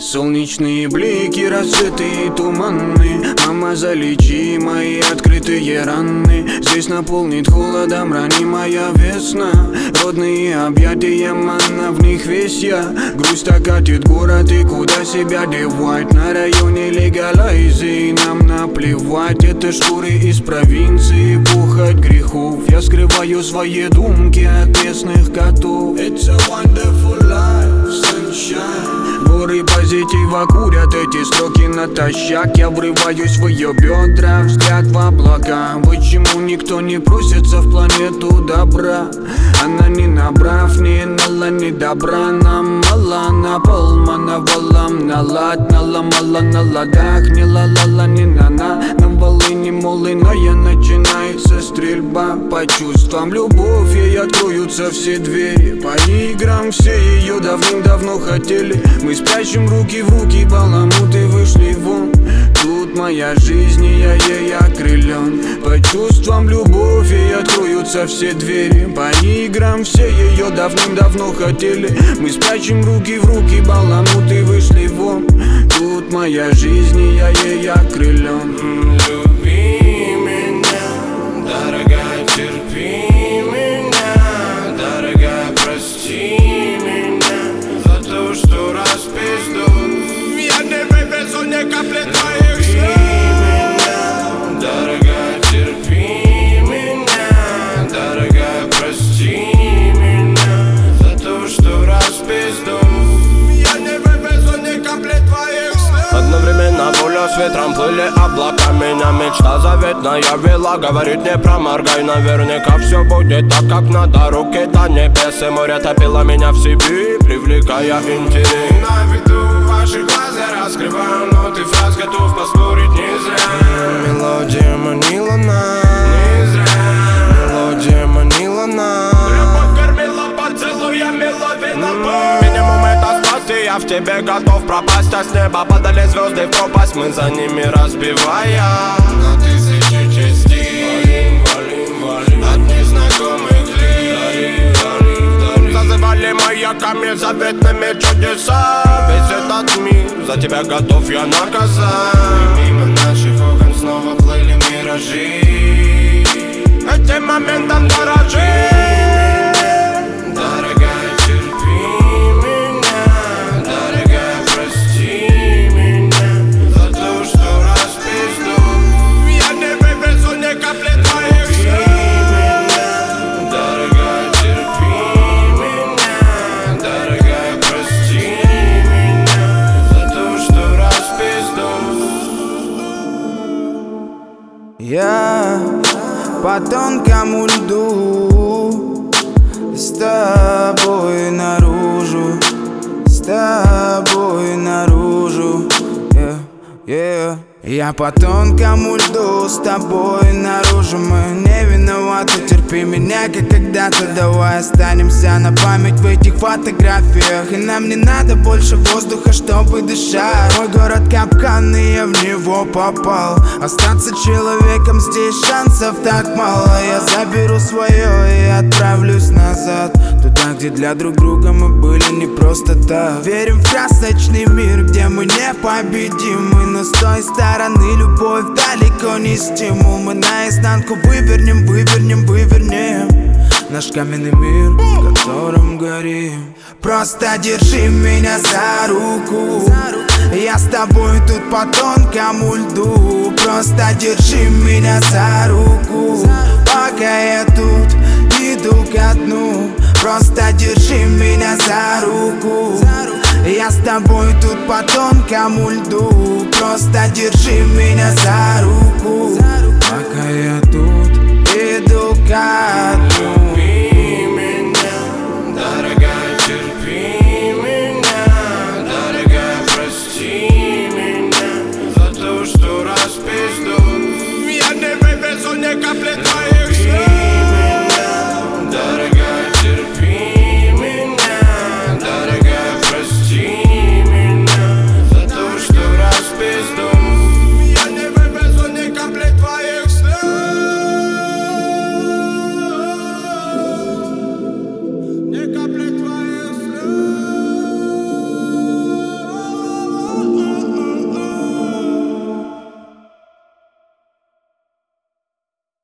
Солнечные блики, рассветы и туманы. Мама, залечи мои открытые раны. Здесь наполнит холодом ранимая весна. Родные объятия, манна, в них весь я. Грусть окатит город, и куда себя девать? На районе легалайзи, нам наплевать. Это шкуры из провинции, пухоть грехов. Я скрываю свои думки от местных котов. It's a wonderful life, sunshine. Горы позитива курят эти строки натощак. Я врываюсь в ее бедра, взгляд в облака. Почему никто не просится в планету добра? Она не набрав, не нала, не добра. Нам мало, на полмана валам, налад, наломала на ладах. Не ла-ла-ла, не на-на, на волыни молыная. Начинается стрельба по чувствам, любовь. Ей откроются все двери. По играм все ее давным-давно хотели. Мы спрячем руки в руки, баламуты вышли вон. Тут моя жизнь, и я ей окрылен. По чувствам, любовь, ей откроются все двери. По играм все ее давным-давно хотели. Мы спрячем руки в руки, баламуты вышли вон. Тут моя жизнь, и я ей окрылен. Люби меня, дорогая, терпи меня. Дорогая, прости меня за то, что распизду. Я не вывезу ни капли твоих слез. Дорогая, терпи меня. Дорогая, прости меня за то, что распизду. Я не вывезу ни капли твоих слез. Одновременно воля с ветром плыли облака. Меня мечта заветная вела. Говорит, не проморгай, наверняка все будет так, как надо. Руки до небес, и море топило меня в себе, привлекая интерес. На виду ваших глаз я раскрываю ноты фраз, готов поспорить не зря. Мелодия манила нас, не зря. Мелодия манила нас. Любовь кормила поцелуями, ловила боль. Минимум это спасти, я в тебе готов пропасть. А с неба падали звезды в пропасть, мы за ними разбивая на тысячи частей. Валим от незнакомых лиц. Зазывали маяками заветными чудеса. Весь этот мир за тебя готов я наказать. И мимо наших окон снова плыли миражи. Этим моментом дорожи. Дорогая, терпи меня. Дорогая, прости меня за то, что распизду. Я не вывезу ни капли твоих слез. Дорогая, терпи меня. Дорогая, прости меня за то, что распизду. Я по тонкому льду, с тобой наружу, с тобой наружу, Я по тонкому льду, с тобой наружу. Мы не виноваты, терпи меня, как когда-то. Давай останемся на память в этих фотографиях. И нам не надо больше воздуха, чтобы дышать. Мой город капкан, и я в него попал. Остаться человеком здесь шансов так мало. Я заберу свое и отправлюсь назад, туда, где для друг друга мы были не просто так. Верим в красочный мир, где мы непобедимы. Но с той стороны любовь далеко не стимул. Мы наизнанку вывернем, вывернем, вывернем наш каменный мир, в котором горим. Просто держи меня за руку, я с тобой тут по тонкому льду. Просто держи меня за руку, пока я тут иду ко дну. Просто держи меня за руку, я с тобой тут по тонкому льду. Просто держи меня за руку, пока я тут иду ко дну. Люби меня, дорогая, терпи меня. Дорогая, прости меня за то, что распизду. Я не вывезу ни капли твоих